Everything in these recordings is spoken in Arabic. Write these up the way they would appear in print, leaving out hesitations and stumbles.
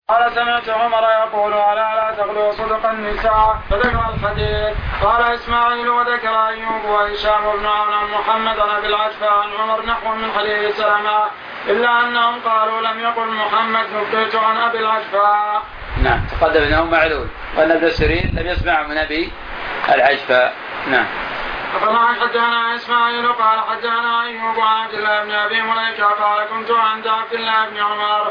قال سمعت عمر يقول ألا لا تغلو صدق النساء فذكر الحديث. قال إسماعيل وذكر أيوب وهشام بن عون محمد بن العجفة عن عمر نحو من حديث سلمة إلا أنهم قالوا لم يقل محمد نبئت عن أبي العجفة. نعم تقدم أنه معلول وأن ابن سيرين لم يسمع من أبي العجفة. نعم. فطبعا حدثنا إسماعيل قال حدثنا أيوب عن عبد الله بن أبي مليكة قال كنت عند عبد الله بن عمر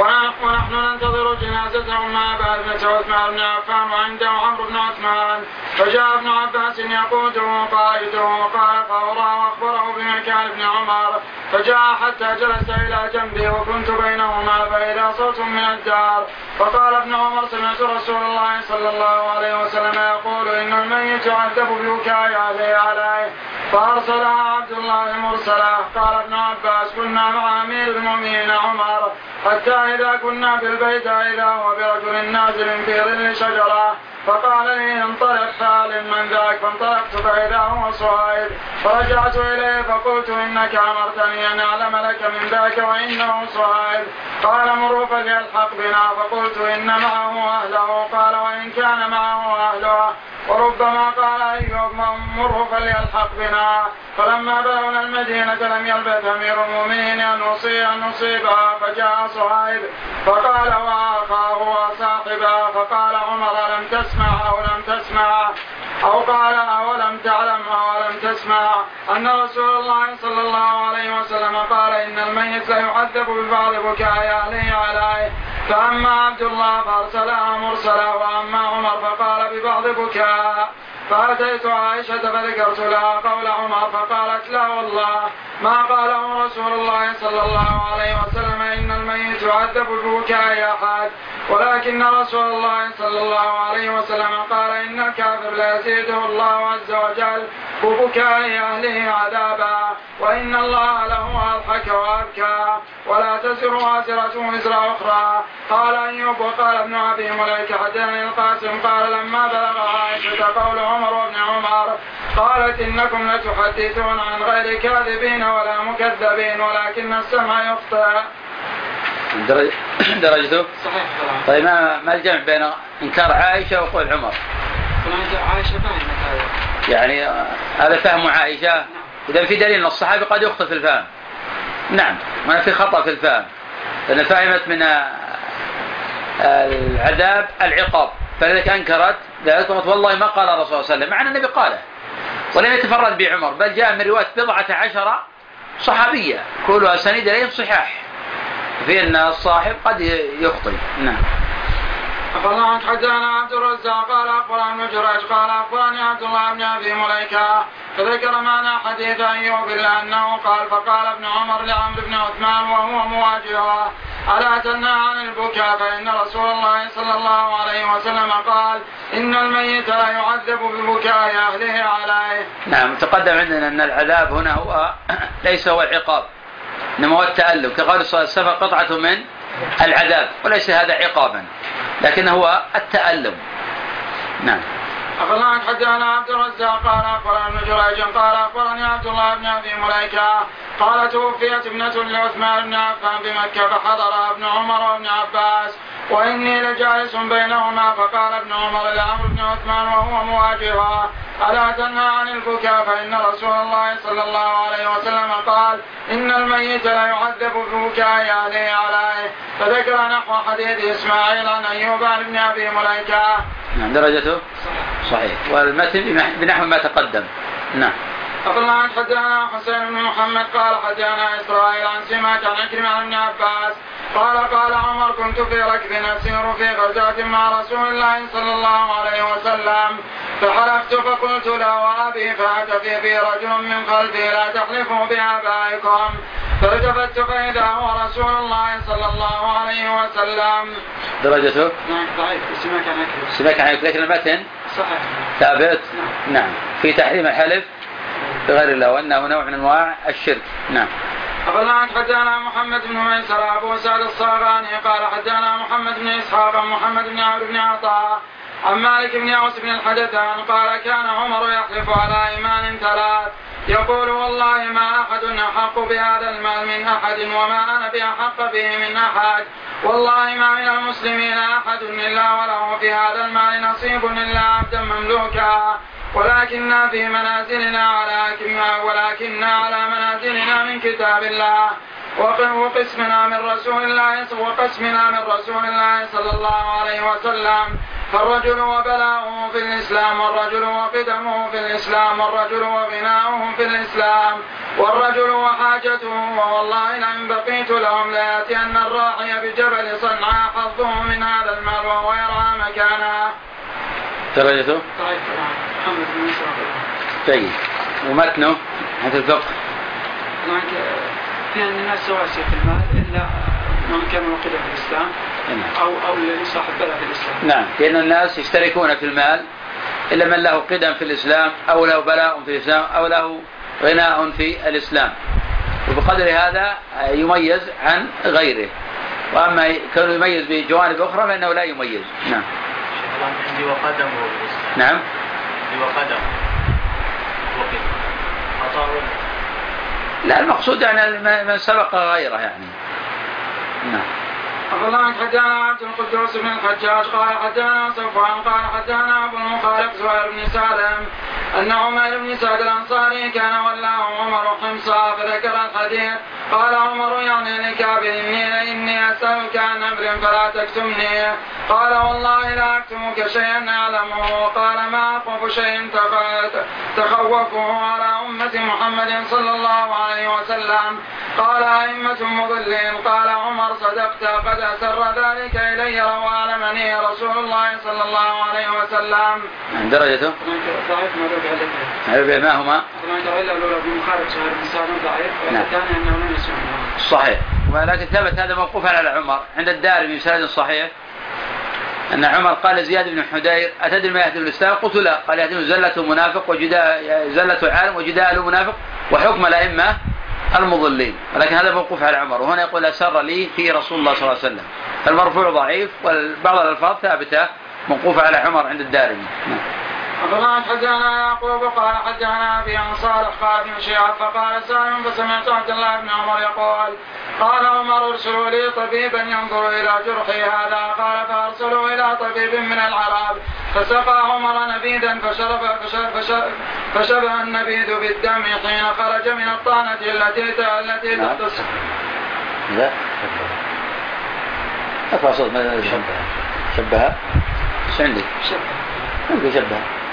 ونحن ننتظر جنازته مع أبا ابنة عثمان بن عفان وعنده عمرو بن عثمان فجاء ابن عباس يقوده قائده وقال قوله وأخبره بمكان ابن عمر فجاء حتى جلس إلى جنبي وكنت بينهما فإذا صوت من الدار فقال ابن عمر سمعت رسول الله صلى الله عليه وسلم يقول إن الميت يعذب ببكاء أهله عليه فأرسلها عبد الله مرسلا. قال ابن عباس كنا مع أمير المؤمنين عمر حتى إذا كنا في البيت إذا هو برجل نازل في ظل شجرة فقال لي انطلق فعل من ذاك فانطلقت فإذا هو صهيب فرجعت إليه فقلت إنك أمرتني أن أعلم لك من ذاك وإنه صهيب. قال مروا فليلحق بنا فقلت إن معه أهله قال وإن كان معه أهله وربما قال أيوب مروا فليلحق بنا. فلما بلغنا المدينة لم يلبث أمير المؤمنين أن نصيبها فجاء صهيب فقال وأخاه وصاحبه فقال عمر لم تسمع أو لم تسمع أو قال أولم تعلم أولم تسمع أن رسول الله صلى الله عليه وسلم قال إن الميت ليعذب ببعض بكاء أهله عليه. فأما عبد الله فأرسلها مرسلا وأما عمر فقال ببعض بكاء. فأتيت عائشة فذكرت لها قول عمر فقالت لا والله ما قاله رسول الله صلى الله عليه وسلم إن الميت يعذب ببكاء أحد ولكن رسول الله صلى الله عليه وسلم قال إن الكافر لا يزيده الله عز وجل ببكاء أهله عذابا وإن الله له أضحك وأبكى ولا تزر وازرة وزر أخرى. قال أيوب وقال ابن أبي مليكة حدثني القاسم قال لما بلغ عائشة قول عمر وابن عمر قالت إنكم لتحدثون عن غير كاذبين ولا مكذبين ولكن السمع يخطئ. درجته صحيح. طيب ما الجمع بين إنكار عائشة وقول عمر؟ عائشة فهمت يعني هذا فهم عائشة. إذا في دليل أن الصحابي قد يخطئ في الفهم. نعم ما في خطأ في الفهم لأن فهمت من العذاب العقاب فلذلك أنكرت ذلك والله ما قال الرسول صلى الله عليه وسلم مع أن النبي قاله ولم يتفرد بعمر بل جاء من رواية 17 صحابية كلها سند إليهم صحاح في أن الصاحب قد يخطئ. نعم. أخبرنا حدثنا عبد الرزاق قال أخبرنا ابن جريج قال أخبرني عبد الله بن أبي مليكة فذكر معنا حديث أيوب إلا أنه قال فقال ابن عمر لعمرو بن عثمان وهو مواجهه ألا تنهى عن البكاء فإن رسول الله صلى الله عليه وسلم قال إن الميت لا يعذب ببكاء أهله عليه. نعم تقدم عندنا أن العذاب هنا هو ليس هو العقاب إنما هو التألم كقول صلى الله عليه وسلم قطعة من العذاب وليس هذا عقابا لكن هو التألم. نعم. أخبرنا حدثنا عبد الرزاق قال أخبرنا ابن جريج قال أخبرني عبد الله بن أبي مليكة قال توفيت ابنة لعثمان بن عفان بمكة فحضرها ابن عمر وابن عباس وإني لجالس بينهما فقال ابن عمر لعمرو بن عثمان وهو مواجهها ألا تنهى عن البكاء فإن رسول الله صلى الله عليه وسلم قال إن الميت لا يعذب ببكاء أهله عليه. فذكر نحو حديث إسماعيل عن أيوب بن أبي مليكة. نعم درجته صحيح والمتن بنحو ما تقدم. نعم. أخبرنا حدثنا حسين بن محمد قال حدثنا إسرائيل عن سماك عن عكرمة عن ابن عباس قال عمر كنت في ركب أسير في غزاة مع رسول الله صلى الله عليه وسلم فحلفت فقلت له وأبي فهتف بي رجل من خلفي لا تحلفوا بآبائكم فالتفت فإذا هو رسول الله صلى الله عليه وسلم. درجته نعم ضعيف سماك عن عكرمة لكن المتن صحيح ثابت. نعم في تحريم الحلف بغير الله وأنه نوع من أنواع الشرك. نعم. أخبرنا حدثنا محمد بن ميسر أبو سعد الصاغاني قال حدثنا محمد بن إسحاق محمد بن عمرو بن عطاء عن مالك بن أوس بن الحدثان قال كان عمر يحلف على إيمان 3 يقول والله ما أحد أحق بهذا المال من أحد وما أنا بأحق به من أحد، والله ما من المسلمين أحد إلا وله في هذا المال نصيب إلا عبدا مملوكا، ولكننا على منازلنا من كتاب الله وقسمنا من رسول الله صلى الله عليه وسلم. فالرجل وبلاؤه في الإسلام، والرجل وقدمه في الإسلام، والرجل وغناؤه في الإسلام، والرجل وحاجته. ووالله لئن بقيت لهم ليأتين الراعي بجبل صنعاء حظه من هذا المال وهو يرعى مكانه. درجته؟ محمد بن مسعود. طيب، ومتنه هذا الفقه؟ في أن الناس سواسية في المال إلا من كان موقدا في الإسلام أو الذي صاحب بلد في الإسلام. نعم، لأن الناس يشتركون في المال إلا من له قدم في الإسلام أو له بلاء في الإسلام أو له غناء في الإسلام، وبقدر هذا يميز عن غيره، وأما كونه يميز بجوانب أخرى فإنه لا يميز. نعم. عندي وقدم والإسلام. نعم. عندي وقدم وقدم. لا، المقصود يعني من سبق غيره يعني. نعم. أخبرنا حدثنا عبد القدوس بن الحجاج قال حدثنا صفوان قال حدثنا أبو المخالف زهير بن سالم أن عمر بن سعد الأنصاري كان ولاه عمر حمصا فذكر الحديث. قال عمر يعني لكعب إني أسألك عن أمر فلا تكتمني. قال والله لا أكتمك شيئا أعلمه. قال ما أخوف شيء تخوفه على أمة محمد صلى الله عليه وسلم. قال أئمة مضلين. قال عمر صدقت قد أسر ذلك إلي وأعلمني رسول الله صلى الله عليه وسلم. درجته؟ ضعيف ما هما؟ صحيح، ولكن ثبت هذا موقوفا على عمر عند الدارمي بسند صحيح أن عمر قال زياد بن حدير أتدري ما يهدم الإسلام؟ قلت لا. قال يهدم زلة منافق زلة عالم وجدال منافق وحكم الأئمة المضلين. ولكن هذا موقوف على عمر، وهنا يقول أسر لي في رسول الله صلى الله عليه وسلم. فالمرفوع ضعيف وبعض الألفاظ ثابتة موقوفة على عمر عند الدارمي. أخبرنا حدثنا يعقوب قال حدثنا أبي عن صالح قال بن شهاب فقال سالم فسمعت عبد الله بن عمر يقول قال عمر ارسلوا لي طبيبا ينظر إلى جرحي هذا. قال فأرسلوا إلى طبيب من العرب فسقى عمر نبيذا فشبه النبيذ بالدم حين خرج من الطعنة التي تختص. لا أفضل صوت شبه عندي شبه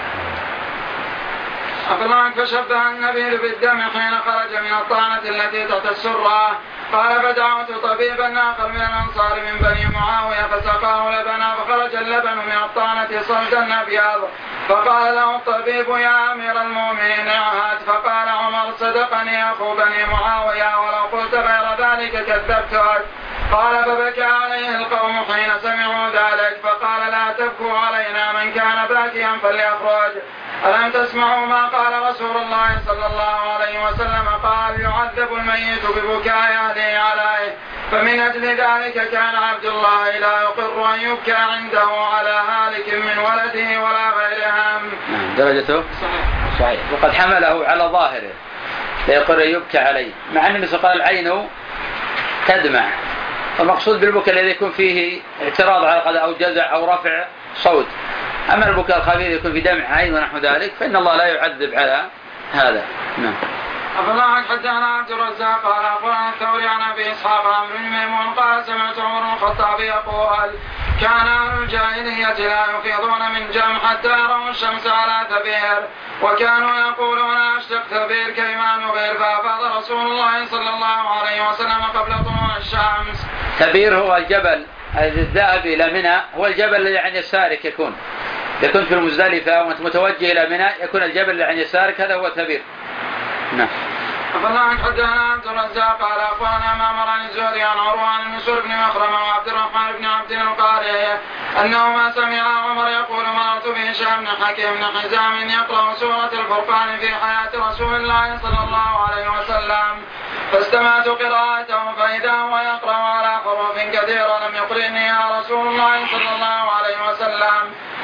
أخبرنا فشبه النبيذ بالدم حين خرج من الطعنة التي تحت السرة. قال فدعوت طبيبا آخر من الأنصار من بني معاوية فسقاه لبنا فخرج اللبن من الطعنة صلدا أبيض. فقال له الطبيب يا أمير المؤمنين اعهد. فقال عمر صدقني أخو بني معاوية ولو قلت غير ذلك كذبتك. قال فبكى عليه القوم حين سمعوا ذلك. فقال لا تبكوا علينا، من كان باكيا فليخرج. ألم تسمعوا ما قال رسول الله صلى الله عليه وسلم؟ قال يعذب الميت ببكاء أهله عليه. فمن أجل ذلك كان عبد الله لا يقر أن يبكى عنده على هالك من ولده ولا غيرهم. درجته صحيح. وقد حمله على ظاهره لا يقر أن يبكى عليه، مع أن النبي قال العين تدمع. المقصود بالبكاء الذي يكون فيه اعتراض على القضاء أو جزع أو رفع صوت. أما البكاء الخفيف يكون في دمع عين ونحو ذلك فإن الله لا يعذب على هذا. نعم. أخبرنا حدثنا عبد الرزاق قال أخبرنا الثوري عن أبي إسحاق عن بن ميمون قال سمعت عمر بن الخطاب يقول كان أهل الجاهلية لا يفيضون من جمع حتى يروا الشمس على ثبير، وكانوا يقولون أشتق ثبير كيما نغير، فأفاض رسول الله صلى الله عليه وسلم قبل طلوع الشمس. ثبير هو الجبل الذهب إلى منى، هو الجبل الذي عن يسارك يكون في المزدلفة وأنت متوجه إلى منى يكون الجبل الذي عن يسارك، هذا هو ثبير. نعم. أخبرنا عن حدثنا عبد الرزاق قال أخبرنا معمر عن الزهري عن عروة عن المسور بن مخرمة وعبد الرحمن بن عبد القاري أنهما سمع عمر يقول مررت بهشام بن حكيم بن حزام يقرأ سورة الفرقان في حياة رسول الله صلى الله عليه وسلم، فاستمعت قراءته فإذا هو يقرأ على حروف كثيرة لم يقرئني يا رسول الله صلى الله عليه وسلم.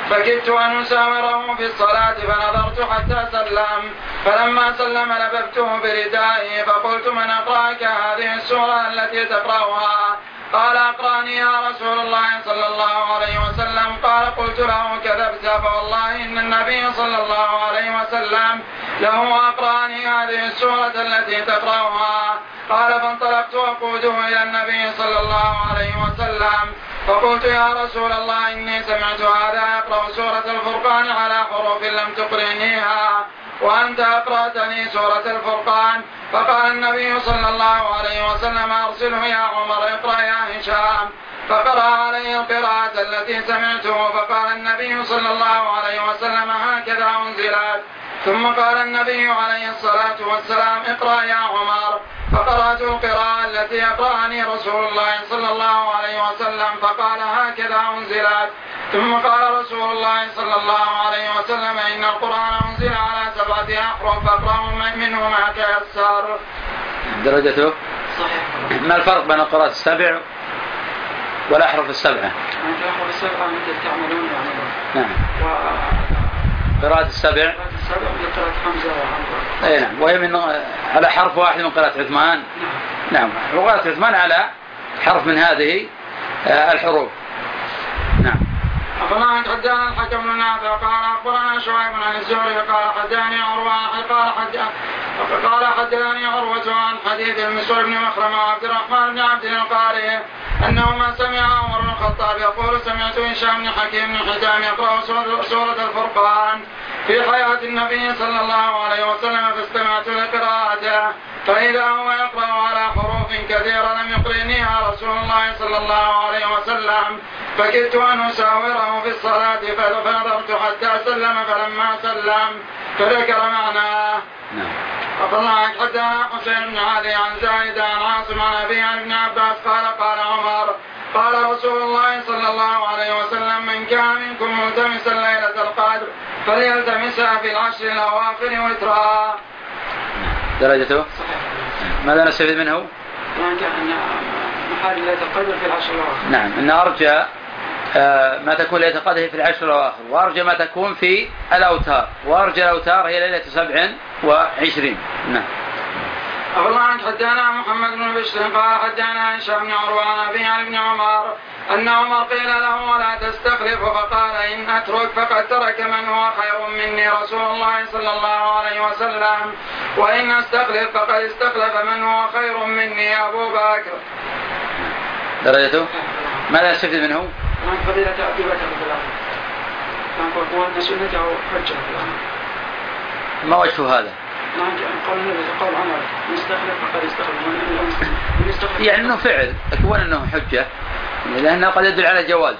فكدت أن أساوره في الصلاة فنظرت حتى سلم، فلما سلم لببته بردائه فقلت من أقرأك هذه السورة التي تقرأها؟ قال أقرأني يا رسول الله صلى الله عليه وسلم. قال قلت له كذبت فوالله إن النبي صلى الله عليه وسلم له أقرأني هذه السورة التي تقرأها. قال فانطلقت أقوده إلى النبي صلى الله عليه وسلم فقلت يا رسول الله إني سمعت هذا يقرأ سورة الفرقان على حروف لم تقرئنيها وأنت أقرأتني سورة الفرقان. فقال النبي صلى الله عليه وسلم أرسله يا عمر اقرأ يا هشام. فقرأ عليه القراءة التي سمعته. فقال النبي صلى الله عليه وسلم هكذا أنزلت. ثم قال النبي عليه الصلاة والسلام اقرأ يا عمر. فقرأت القراءة التي يقرأني رسول الله صلى الله عليه وسلم فقال هكذا أنزلت. ثم قال رسول الله صلى الله عليه وسلم إن القرآن أنزل على 7 أحرف فاقرأوا منه ما تيسر. درجته صحيح. ما الفرق بين القراءة 7 والأحرف 7؟ الأحرف 7 مثل تعملون يعني. نعم. قراءة 7 قراءة حمزة وحمزة. أي نعم. وهي من على حرف واحد من قراءة عثمان. نعم. وقراءة عثمان على حرف من هذه الحروف. نعم. أخبرنا حدثنا الحكم بن نافع قال أخبرنا شعيب عن الزهري قال حدثني عروة قال حدثني عروة عن حديث المسور بن مخرمة وعبد الرحمن بن عبد القاري أنهما سمع عمر بن الخطاب يقول سمعت هشام بن حكيم بن حزام يقرأ سورة الفرقان في حياة النبي صلى الله عليه وسلم فاستمعت لقراءته فإذا هو يقرأ على حروف كثيرة لم يقرئنيها رسول الله صلى الله عليه وسلم فكدت أن أساوره في الصلاة فنظرت حتى سلم فلما سلم فذكر معناه. أخبرنا حدثنا حسين بن علي عن زايد عن عاصم عن أبي عن ابن عباس قال عمر قال رسول الله صلى الله عليه وسلم من كان منكم ملتمسا ليلة القدر فليلتمسها في العشر الأواخر وترها. درجته صحيح. ماذا نستفيد منه؟ يعني محال ليلة القدر في العشر الأواخر. نعم. إن أرجى ما تكون ليلة القدر في العشر الأواخر وأرجى ما تكون في الأوتار وأرجى الأوتار هي ليلة 27. نعم. أخبرنا حدثنا محمد بن بشر قال حدثنا هشام بن عروة عن أبي عن ابن عمر أن عمر قيل له ولا تستخلف فقال إن أترك فقد ترك من هو خير مني رسول الله صلى الله عليه وسلم وإن استخلف فقد استخلف من هو خير مني أبو بكر. درجته ماذا يستفيد منه؟ فضيلة أبي بكر رضي الله عنه وأن سنته حجة. ما وجه هذا؟ قال النبي قال عمر يستخلف فقد استخلف يعني أنه فعل أكون أنه حجة لأنه قد يدل على جواز.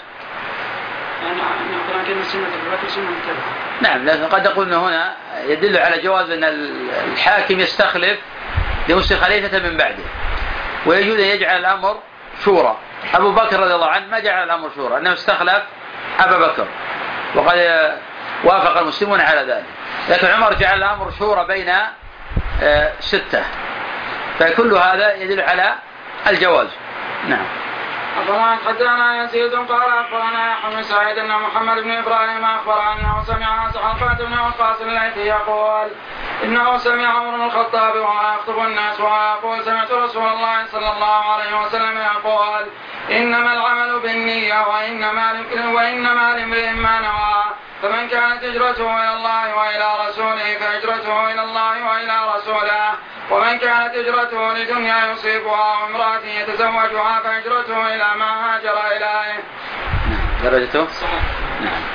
يعني كان سنة أبي بكر سنة متبعة. نعم. لكن قد يقول أنه هنا يدل على جواز أن الحاكم يستخلف ليصير خليفة من بعده ويجوز أن يجعل الأمر شورى. أبو بكر رضي الله عنه ما جعل الأمر شورى أنه استخلف أبا بكر وقد وافق المسلمون على ذلك. لكن عمر جعل الأمر شورى بين 6 فكل هذا يدل على الجواز. نعم. أخبرنا حدثنا يزيد قال أخبرنا يحيى بن سعيد أن محمد بن إبراهيم أخبر أنه سمع حلقة بن وقاص الليثي يقول إنه سمع عمر بن الخطاب وهو يخطب الناس ويقول سمعت رسول الله صلى الله عليه وسلم يقول إنما العمل بالنية وإنما لامرئ ما نوى فمن كانت هجرته إلى الله وإلى رسوله فهجرته إلى الله وإلى رسوله ومن كانت هجرته لدنيا يصيبها وامرأة يتزوجها فهجرته إلى ما هاجر إليه. درجته؟ صحيح. نعم.